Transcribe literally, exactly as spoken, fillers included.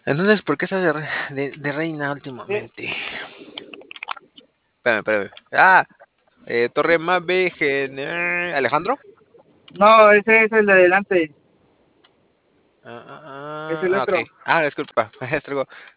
Entonces, ¿por qué estás de, re- de, de reina ¿Qué? últimamente? Espérame, espérame. Ah, eh, Torre Mabejen. eh, ¿Alejandro? No, ese es el de adelante. Ah, Es ah, el ah, ok. otro. Ah, disculpa. Es algo.